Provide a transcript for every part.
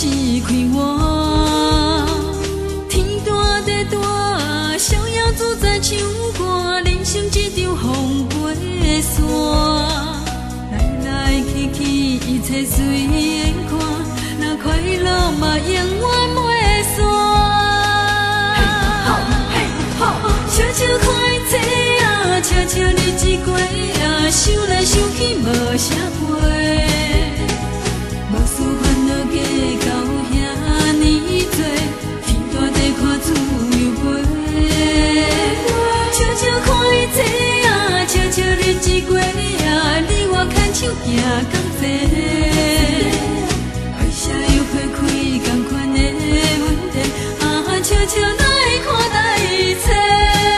是快活。天大地大，逍遥自在唱歌，人生一场风飞沙。来来去去，一切随缘看，那快乐嘛永远袂散。笑笑看这啊，笑笑日子过啊，想来想去无啥陪。无事烦恼加到遐尼多，天大地看自由飞。笑笑看这啊，笑笑日子过啊，你我牵手行同齐。爱啥又花开同款的问题，笑笑哪会看待一切？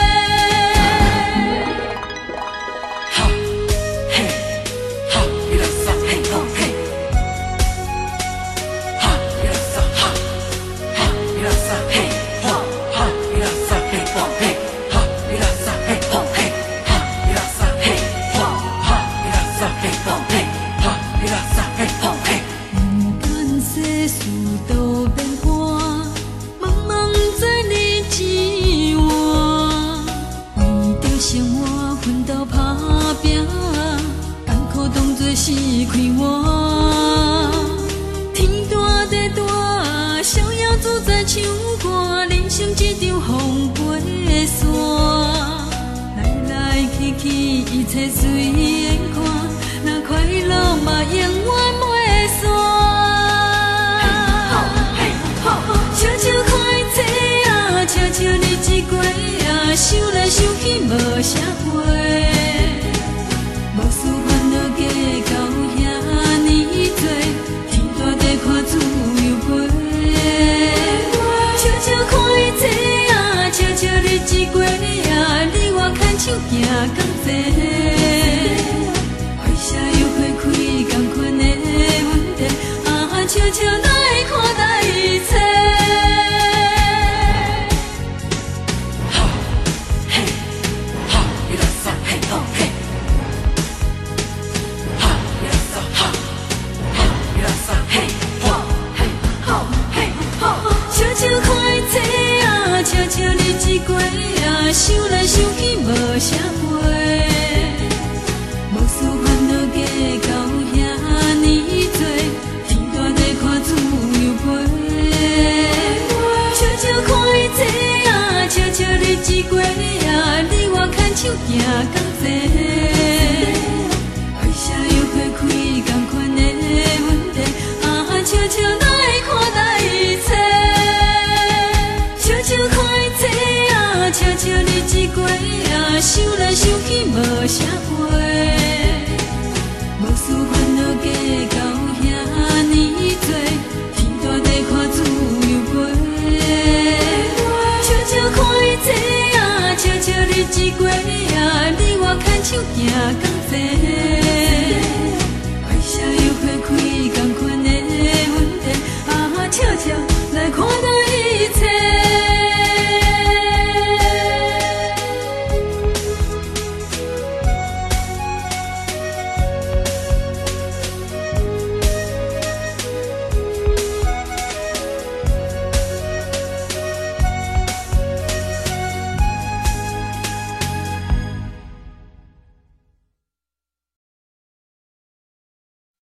是快活，天大地大，逍遥自在唱歌，人生一场风飞沙。来来去去，一切随缘看，那快乐嘛永远袂散。笑笑看这啊，笑笑日子过啊，想来想去无啥陪。无事烦恼加到遐尼多，天大地看自由飞。笑笑看这啊，笑笑日子过啊，你我牵手行同齐。爱啥又花开同款的问题，笑笑哪会看待一切？笑笑看这啊，笑笑日子过啊，想来想去无啥陪。